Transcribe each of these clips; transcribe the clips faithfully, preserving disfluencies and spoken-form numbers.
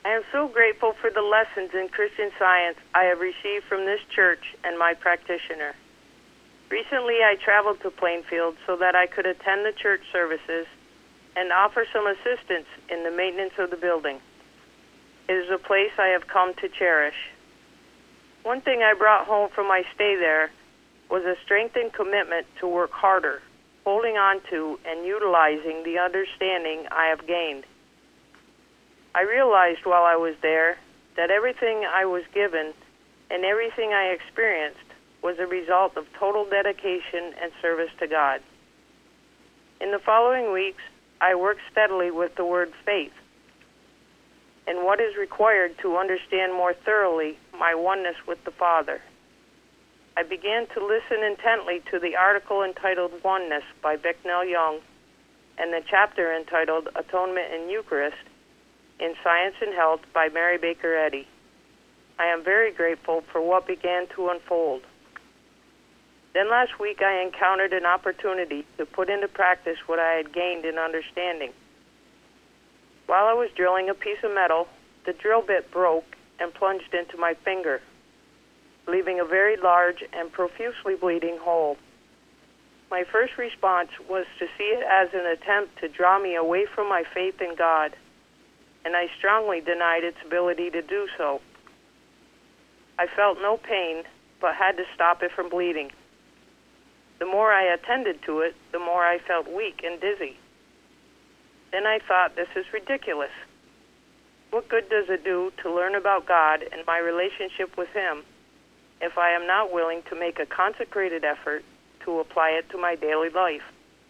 I am so grateful for the lessons in Christian Science I have received from this church and my practitioner. Recently, I traveled to Plainfield so that I could attend the church services and offer some assistance in the maintenance of the building. It is a place I have come to cherish. One thing I brought home from my stay there was a strengthened commitment to work harder, holding on to and utilizing the understanding I have gained. I realized while I was there that everything I was given and everything I experienced was a result of total dedication and service to God. In the following weeks, I worked steadily with the word faith and what is required to understand more thoroughly my oneness with the Father. I began to listen intently to the article entitled Oneness by Bicknell Young and the chapter entitled Atonement in Eucharist in Science and Health by Mary Baker Eddy. I am very grateful for what began to unfold. Then last week I encountered an opportunity to put into practice what I had gained in understanding. While I was drilling a piece of metal, the drill bit broke and plunged into my finger, leaving a very large and profusely bleeding hole. My first response was to see it as an attempt to draw me away from my faith in God, and I strongly denied its ability to do so. I felt no pain, but had to stop it from bleeding. The more I attended to it, the more I felt weak and dizzy. Then I thought, this is ridiculous. What good does it do to learn about God and my relationship with Him if I am not willing to make a consecrated effort to apply it to my daily life?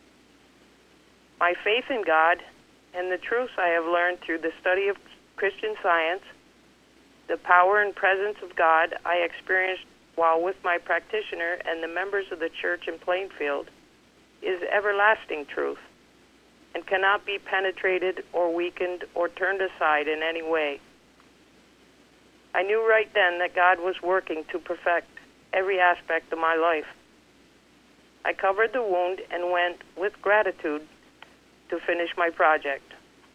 My faith in God and the truths I have learned through the study of Christian Science, the power and presence of God I experienced while with my practitioner and the members of the church in Plainfield, is everlasting truth and cannot be penetrated or weakened or turned aside in any way. I knew right then that God was working to perfect every aspect of my life. I covered the wound and went with gratitude to finish my project.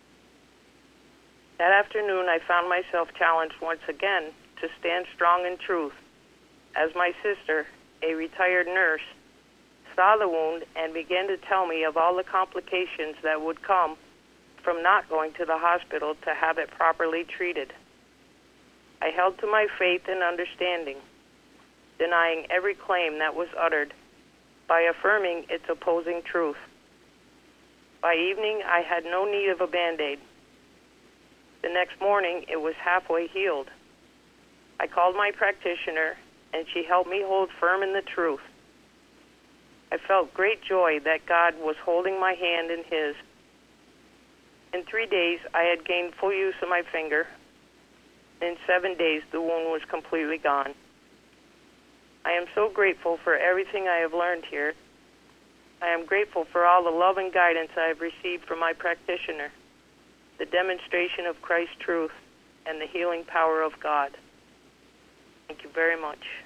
That afternoon, I found myself challenged once again to stand strong in truth, as my sister, a retired nurse, saw the wound and began to tell me of all the complications that would come from not going to the hospital to have it properly treated. I held to my faith and understanding, denying every claim that was uttered by affirming its opposing truth. By evening, I had no need of a Band-Aid. The next morning, it was halfway healed. I called my practitioner, and she helped me hold firm in the truth. I felt great joy that God was holding my hand in His. In three days, I had gained full use of my finger. In seven days, the wound was completely gone. I am so grateful for everything I have learned here. I am grateful for all the love and guidance I have received from my practitioner, the demonstration of Christ's truth, and the healing power of God. Thank you very much.